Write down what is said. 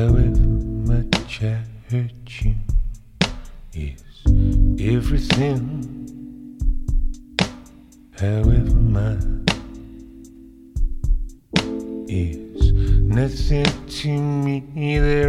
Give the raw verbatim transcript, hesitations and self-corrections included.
However much I hurt you is everything. However much is nothing to me. There